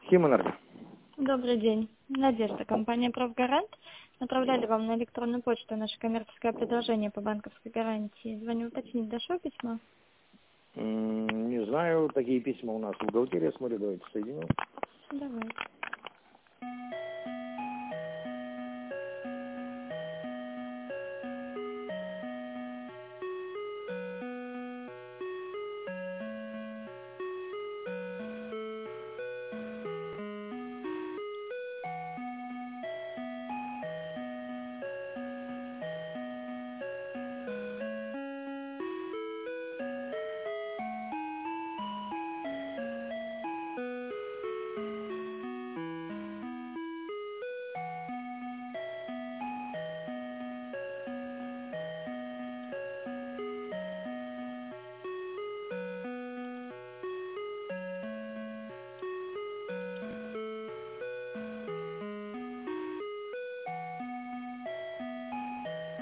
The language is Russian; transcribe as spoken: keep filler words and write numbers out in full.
Химэнерго. Добрый день. Надежда, компания «Правгарант». Направляли вам на электронную почту наше коммерческое предложение по банковской гарантии. Звоню уточнить, дошло письмо? М, Не знаю, такие письма у нас в бухгалтерии, смотрю, давайте соединю.